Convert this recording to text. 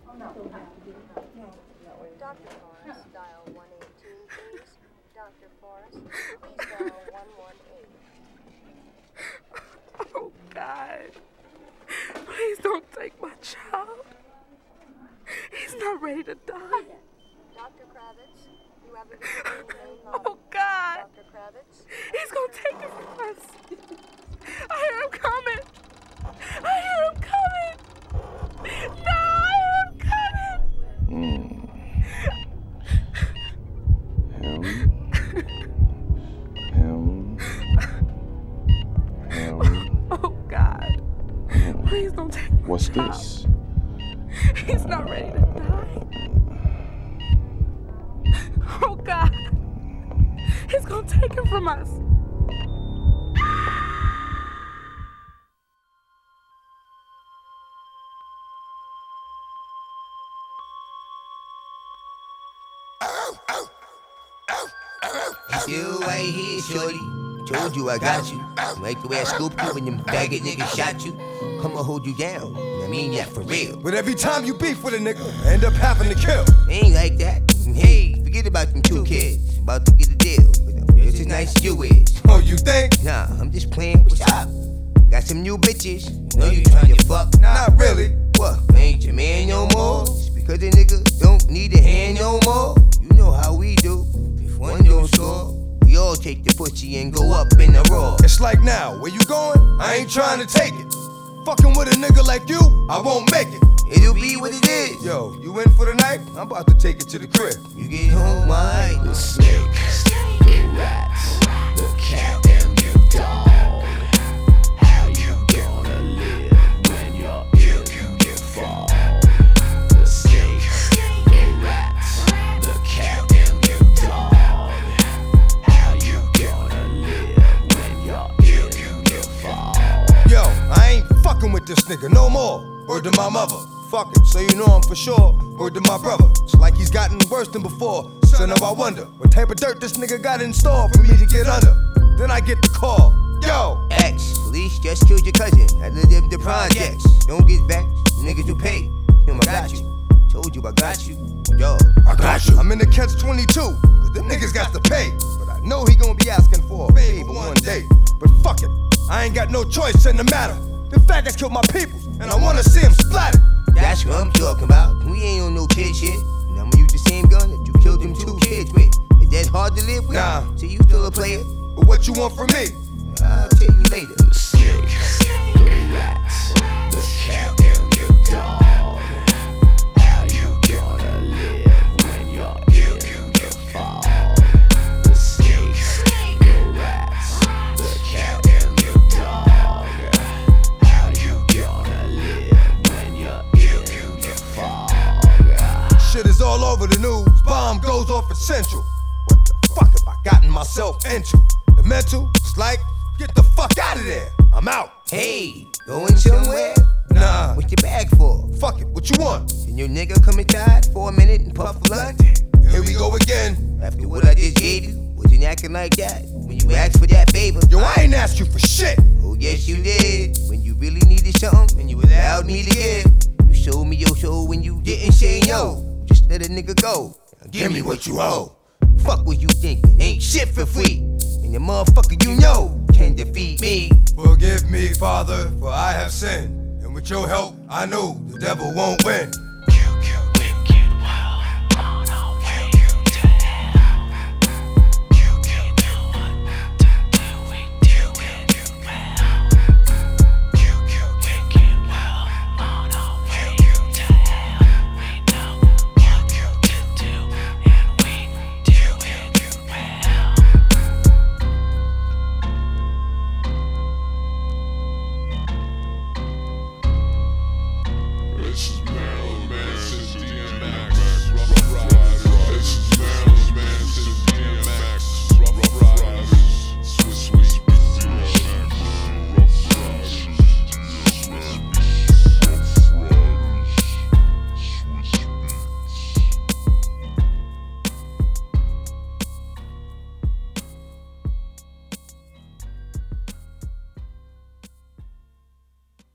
Dr. Forrest, dial 118, please. Dr. Forrest, please dial 118. Oh, God. Please don't take my child. He's not ready to die. Dr. Kravitz, you have a visitor in the main lobby. Oh, God. Dr. Kravitz. He's gonna take it from us. I hear him coming. I hear him coming. No, I hear him coming. Oh, God. Please don't take my What's child. this? He's not ready to die. Oh, God. He's gonna take him from us. You right here, shorty. Told you I got you. Like the way I scooped you when them faggot niggas shot you. I'ma hold you down. I mean that for real. But every time you beef with a nigga, I end up having to kill. Ain't like that. Hey, forget about them 2 kids. About to get a deal with them. Just as nice as you is. Oh, you think? Nah, I'm just playing. What's up? Got some new bitches. Know you trying to fuck? Not really. What? Ain't your man no more? Just because a nigga don't need a hand no more? You know how we do. If one don't score, we all take the pussy and go up in the roar. It's like now, where you going? I ain't trying to take it. Fucking with a nigga like you, I won't make it. It'll be what it is. Yo, you in for the night? I'm about to take it to the crib. You get home, alright. The snake, the rats, the cat, and your dog. How you gonna live when you're ill? You fall. The snake, the rats, the cat, and your dog. How you gonna live when you're ill? You fall. Yo, I ain't fucking with this nigga no more. Word to my mother. Fuck it, so you know I'm for sure. Word to my brother. It's like he's gotten worse than before. Son of I wonder what type of dirt this nigga got in store for me to get under. Then I get the call. Yo, X, police just killed your cousin. I live the projects. Don't get back, niggas who pay. I got you. Told you I got you. Yo, I got you. I'm in the catch 22, cause them niggas got to pay. But I know he gon' be asking for a favor one day. But fuck it, I ain't got no choice in the matter. Them faggots killed my people, and I wanna see them splattered. that's what I'm talking about. We ain't on no kid shit. And I'ma use the same gun that you killed them 2 kids with. Is that hard to live with? Nah. So you still a player? But what you want from me? I'll tell you later. The snake, the rats, the cat, and your dog. How you gonna live when you're ill? You fall. The snake, the rats, the cat, and your dog. How you gonna live when you're ill? You fall. Shit is all over the news. Bomb goes off at Central. What the fuck have I gotten myself into? The mental is like, get the fuck out of there. I'm out. Hey, going somewhere? Nah. What's your bag for? Fuck it, what you want? Can your nigga come inside for a minute and puff a blunt? Here we go again. After what I just gave you, wasn't acting like that when you asked for that favor. Yo, I ain't asked you for shit. Oh yes you did. When you really needed something and you allowed me to give. You showed me your soul when you didn't say no. Just let a nigga go. Now give me what you owe. Fuck what you thinking, ain't shit for free. And the motherfucker you know can defeat me. Forgive me, Father, for I have sinned. And with your help, I know the devil won't win.